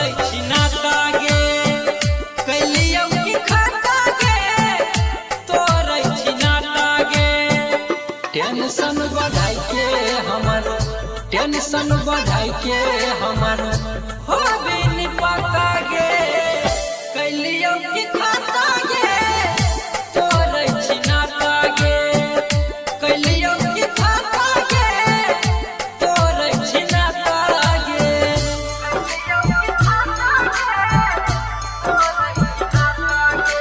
Tension बढ़ाई के हमर हो बिन पता गे कैलियो की खाता गे तोरे छिनाता गे कैलियो की खाता गे तोरे छिनाता गे कैलियो की खाता गे तोरे छिनाता गे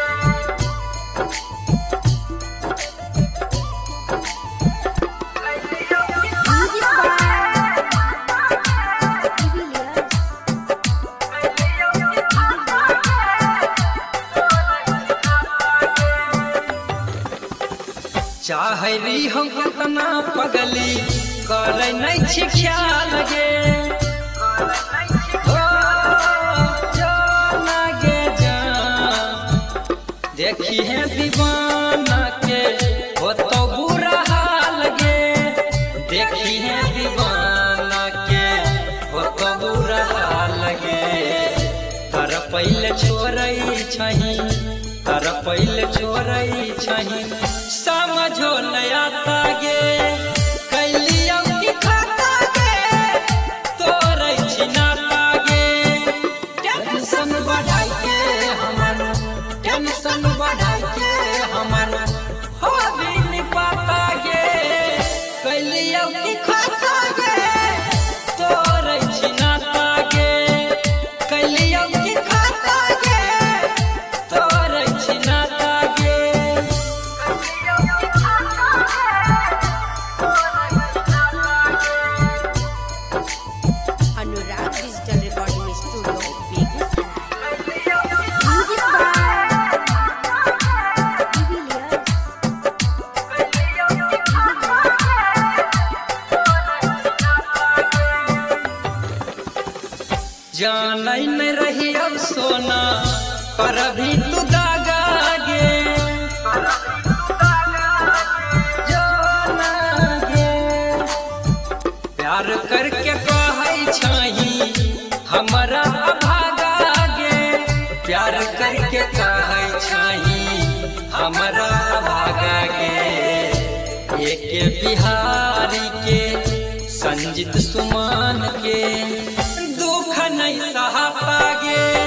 चाहरी हम कितना पगली करे नहीं छी ख्याल गे हो जाना गे जान देखी है दीवाना के हो तो बुरा हाल गे देखी है दीवाना के हो तो बुरा हाल गे कर पहले छोड़ई छही कर पहले छोड़ई छही समझो नया तागे कैलियो की खाता गे तोरे छिनाता गे टेंशन बढ़ाई के हमर हो बिन पता गे कैलियो की खाता गे तोरे छिनाता गे कैलियो की खाता गे तोरे छिनाता गे Anurag digital recording studio Begusarai. जानै न रही अब सोना पर अभी तू दागा गे जाना गे प्यार करके कहै छही हमरा अभागा गे प्यार करके कहै छही हमरा अभागा गे एके बिहारी के संजीत सुमान के दुख नहीं सहता गे।